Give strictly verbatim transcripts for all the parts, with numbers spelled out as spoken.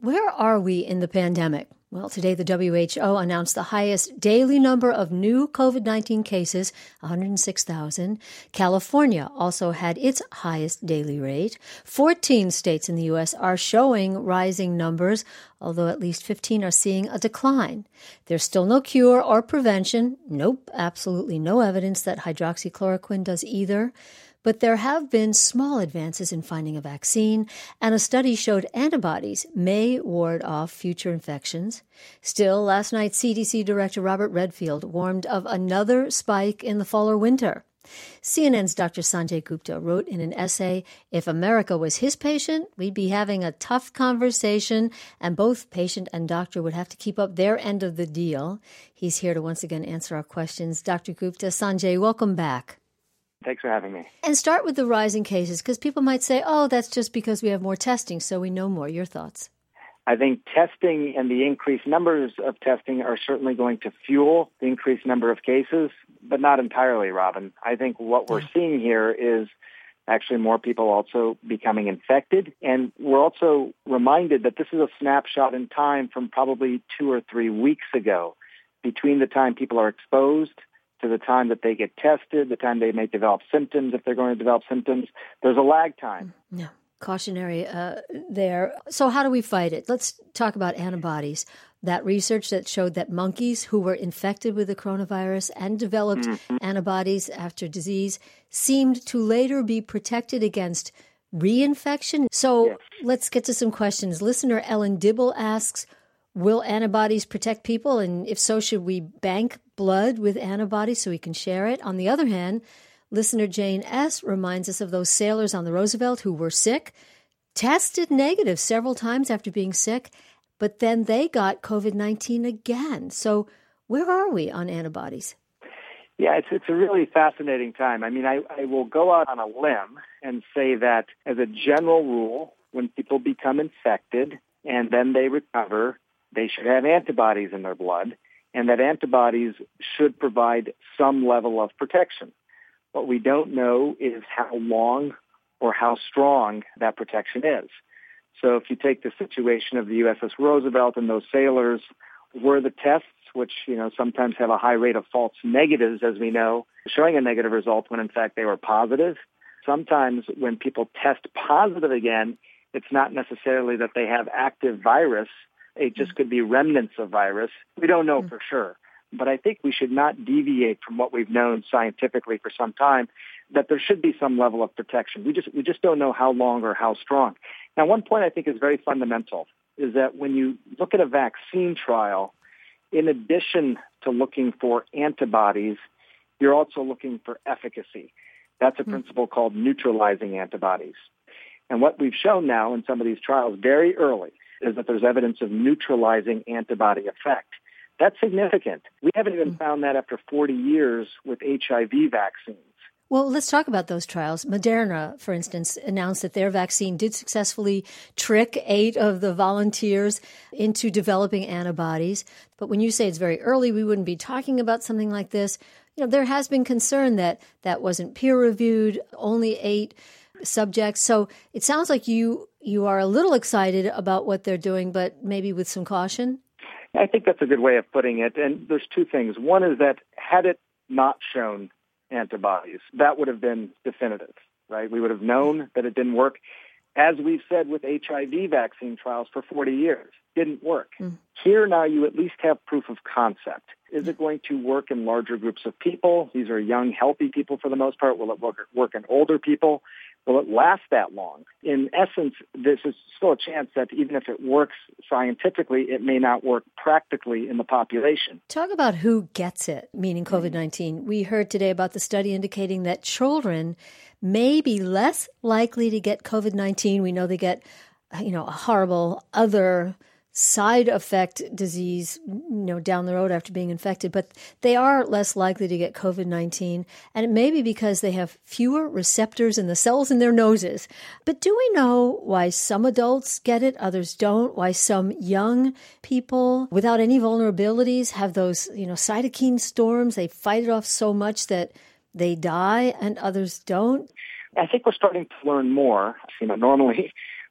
Where are we in the pandemic? Well, today the W H O announced the highest daily number of new COVID nineteen cases, one hundred six thousand. California also had its highest daily rate. fourteen states in the U S are showing rising numbers, although at least fifteen are seeing a decline. There's still no cure or prevention. Nope, absolutely no evidence that hydroxychloroquine does either. But there have been small advances in finding a vaccine, and a study showed antibodies may ward off future infections. Still, last night, C D C Director Robert Redfield warned of another spike in the fall or winter. C N N's Doctor Sanjay Gupta wrote in an essay, if America was his patient, we'd be having a tough conversation, and both patient and doctor would have to keep up their end of the deal. He's here to once again answer our questions. Doctor Gupta, Sanjay, welcome back. Thanks for having me. And start with the rising cases, because people might say, oh, that's just because we have more testing, so we know more. Your thoughts? I think testing and the increased numbers of testing are certainly going to fuel the increased number of cases, but not entirely, Robin. I think what we're seeing here is actually more people also becoming infected. And we're also reminded that this is a snapshot in time from probably two or three weeks ago, between the time people are exposed to the time that they get tested, the time they may develop symptoms, if they're going to develop symptoms. There's a lag time. Yeah, cautionary uh, there. So how do we fight it? Let's talk about antibodies. That research that showed that monkeys who were infected with the coronavirus and developed mm-hmm. antibodies after disease seemed to later be protected against reinfection. So yes. Let's get to some questions. Listener Ellen Dibble asks, will antibodies protect people? And if so, should we bank blood with antibodies so we can share it? On the other hand, listener Jane S. reminds us of those sailors on the Roosevelt who were sick, tested negative several times after being sick, but then they got COVID nineteen again. So where are we on antibodies? Yeah, it's it's a really fascinating time. I mean, I, I will go out on a limb and say that as a general rule, when people become infected and then they recover, they should have antibodies in their blood, and that antibodies should provide some level of protection. What we don't know is how long or how strong that protection is. So if you take the situation of the U S S Roosevelt and those sailors, were the tests, which you know sometimes have a high rate of false negatives, as we know, showing a negative result when in fact they were positive. Sometimes when people test positive again, it's not necessarily that they have active virus. It just could be remnants of virus. We don't know for sure. But I think we should not deviate from what we've known scientifically for some time, that there should be some level of protection. We just we just don't know how long or how strong. Now, one point I think is very fundamental is that when you look at a vaccine trial, in addition to looking for antibodies, you're also looking for efficacy. That's a principle called neutralizing antibodies. And what we've shown now in some of these trials very early is that there's evidence of neutralizing antibody effect. That's significant. We haven't even found that after forty years with H I V vaccines. Well, let's talk about those trials. Moderna, for instance, announced that their vaccine did successfully trick eight of the volunteers into developing antibodies. But when you say it's very early, we wouldn't be talking about something like this. You know, there has been concern that that wasn't peer-reviewed, only eight subjects. So it sounds like you you are a little excited about what they're doing, but maybe with some caution. I think that's a good way of putting it. And there's two things. One is that had it not shown antibodies, that would have been definitive, right? We would have known that it didn't work. As we've said with H I V vaccine trials for forty years, didn't work. Mm. Here now you at least have proof of concept. Is it going to work in larger groups of people? These are young, healthy people for the most part. Will it work, work in older people? Will it last that long? In essence, this is still a chance that even if it works scientifically, it may not work practically in the population. Talk about who gets it, meaning COVID nineteen. We heard today about the study indicating that children may be less likely to get COVID nineteen. We know they get, you know, a horrible other side effect disease, you know, down the road after being infected, but they are less likely to get COVID nineteen. And it may be because they have fewer receptors in the cells in their noses. But do we know why some adults get it, others don't? Why some young people without any vulnerabilities have those, you know, cytokine storms? They fight it off so much that they die and others don't? I think we're starting to learn more. You know, normally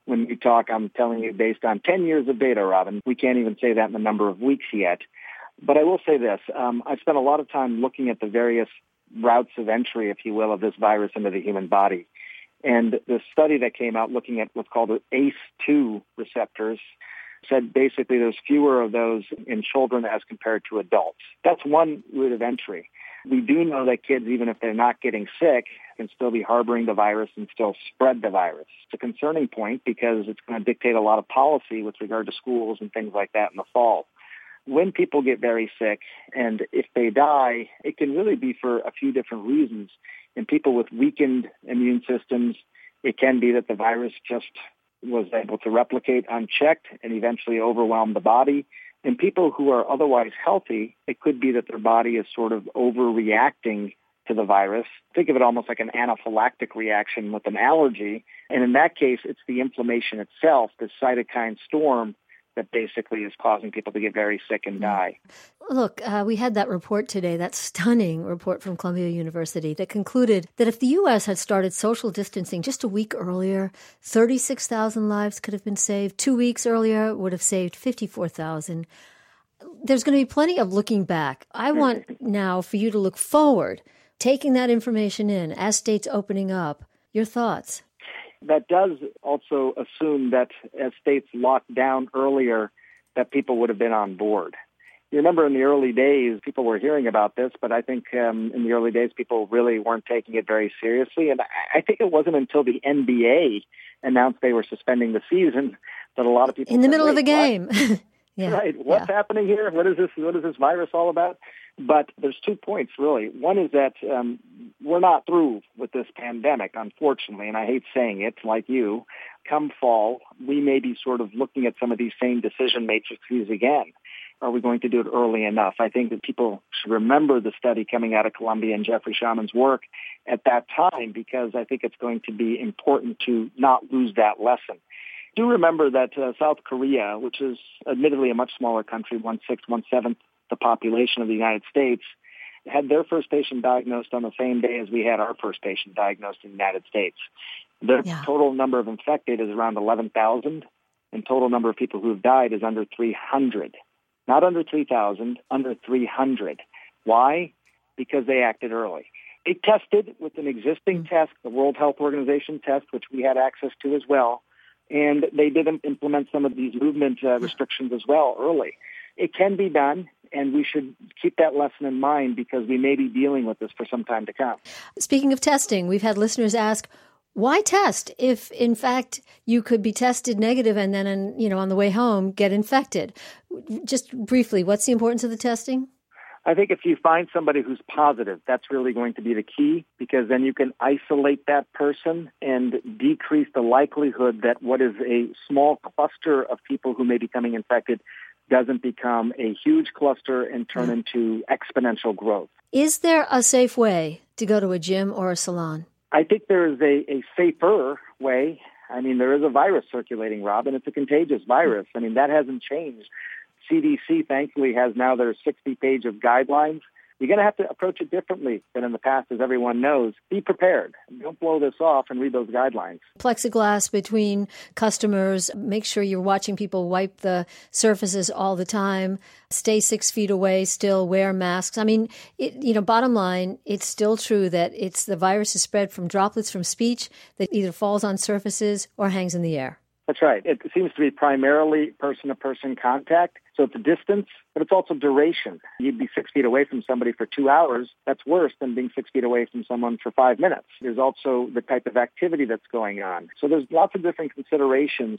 When we talk, I'm telling you based on ten years of data, Robin. We can't even say that in the number of weeks yet. But I will say this. Um, I've spent a lot of time looking at the various routes of entry, if you will, of this virus into the human body. And the study that came out looking at what's called A C E two receptors said basically there's fewer of those in children as compared to adults. That's one route of entry. We do know that kids, even if they're not getting sick, can still be harboring the virus and still spread the virus. It's a concerning point because it's going to dictate a lot of policy with regard to schools and things like that in the fall. When people get very sick and if they die, it can really be for a few different reasons. In people with weakened immune systems, it can be that the virus just was able to replicate unchecked and eventually overwhelm the body. In people who are otherwise healthy, it could be that their body is sort of overreacting to the virus. Think of it almost like an anaphylactic reaction with an allergy. And in that case, it's the inflammation itself, the cytokine storm, that basically is causing people to get very sick and die. Look, uh, we had that report today, that stunning report from Columbia University that concluded that if the U S had started social distancing just a week earlier, thirty-six thousand lives could have been saved. Two weeks earlier would have saved fifty-four thousand. There's going to be plenty of looking back. I want now for you to look forward, taking that information in as states opening up. Your thoughts? That does also assume that as states locked down earlier, that people would have been on board. You remember in the early days, people were hearing about this, but I think um, in the early days, people really weren't taking it very seriously. And I think it wasn't until the N B A announced they were suspending the season that a lot of people in the said, middle of a game. yeah. Right. What's yeah. happening here? What is this? What is this virus all about? But there's two points, really. One is that um, we're not through with this pandemic, unfortunately, and I hate saying it like you. Come fall, we may be sort of looking at some of these same decision matrices again. Are we going to do it early enough? I think that people should remember the study coming out of Columbia and Jeffrey Shaman's work at that time, because I think it's going to be important to not lose that lesson. Do remember that uh, South Korea, which is admittedly a much smaller country, one-sixth, one-seventh the population of the United States, had their first patient diagnosed on the same day as we had our first patient diagnosed in the United States. Their yeah. total number of infected is around eleven thousand, and total number of people who have died is under three hundred. Not under three thousand, under three hundred. Why? Because they acted early. They tested with an existing mm-hmm. test, the World Health Organization test, which we had access to as well, and they did implement some of these movement uh, restrictions as well early. It can be done, and we should keep that lesson in mind because we may be dealing with this for some time to come. Speaking of testing, we've had listeners ask, why test if, in fact, you could be tested negative and then, you know, on the way home get infected? Just briefly, what's the importance of the testing? I think if you find somebody who's positive, that's really going to be the key, because then you can isolate that person and decrease the likelihood that what is a small cluster of people who may be becoming infected doesn't become a huge cluster and turn mm. into exponential growth. Is there a safe way to go to a gym or a salon? I think there is a, a safer way. I mean, there is a virus circulating, Rob, and it's a contagious virus. I mean, that hasn't changed. C D C, thankfully, has now their sixty page of guidelines. You're going to have to approach it differently than in the past, as everyone knows. Be prepared. Don't blow this off and read those guidelines. Plexiglass between customers. Make sure you're watching people wipe the surfaces all the time. Stay six feet away. Still wear masks. I mean, it, you know, bottom line, it's still true that it's the virus is spread from droplets from speech that either falls on surfaces or hangs in the air. That's right. It seems to be primarily person-to-person contact. So it's a distance, but it's also duration. You'd be six feet away from somebody for two hours. That's worse than being six feet away from someone for five minutes. There's also the type of activity that's going on. So there's lots of different considerations.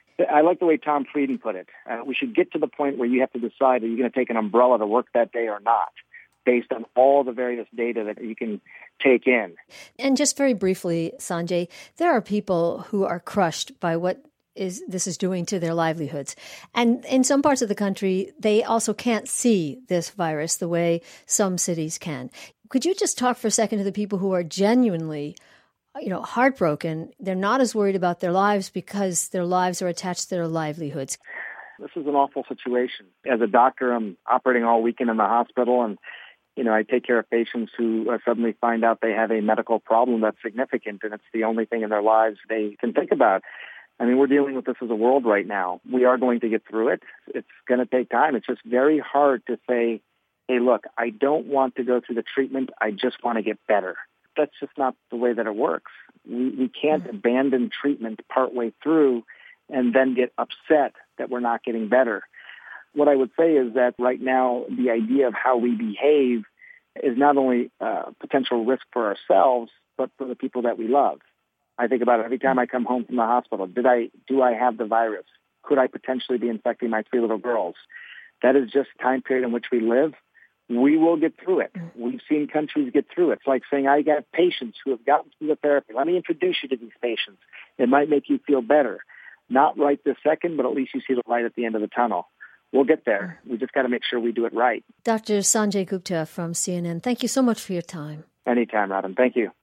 I like the way Tom Frieden put it. Uh, we should get to the point where you have to decide, are you going to take an umbrella to work that day or not, based on all the various data that you can take in. And just very briefly, Sanjay, there are people who are crushed by what is this is doing to their livelihoods. And in some parts of the country, they also can't see this virus the way some cities can. Could you just talk for a second to the people who are genuinely, you know, heartbroken? They're not as worried about their lives because their lives are attached to their livelihoods. This is an awful situation. As a doctor, I'm operating all weekend in the hospital, and you know, I take care of patients who uh, suddenly find out they have a medical problem that's significant, and it's the only thing in their lives they can think about. I mean, we're dealing with this as a world right now. We are going to get through it. It's going to take time. It's just very hard to say, hey, look, I don't want to go through the treatment. I just want to get better. That's just not the way that it works. We, we can't mm-hmm. abandon treatment partway through and then get upset that we're not getting better. What I would say is that right now, the idea of how we behave is not only a potential risk for ourselves, but for the people that we love. I think about it every time I come home from the hospital. Did I, do I have the virus? Could I potentially be infecting my three little girls? That is just the time period in which we live. We will get through it. We've seen countries get through it. It's like saying, I got patients who have gotten through the therapy. Let me introduce you to these patients. It might make you feel better. Not right this second, but at least you see the light at the end of the tunnel. We'll get there. We just got to make sure we do it right. Doctor Sanjay Gupta from C N N, thank you so much for your time. Anytime, Robin. Thank you.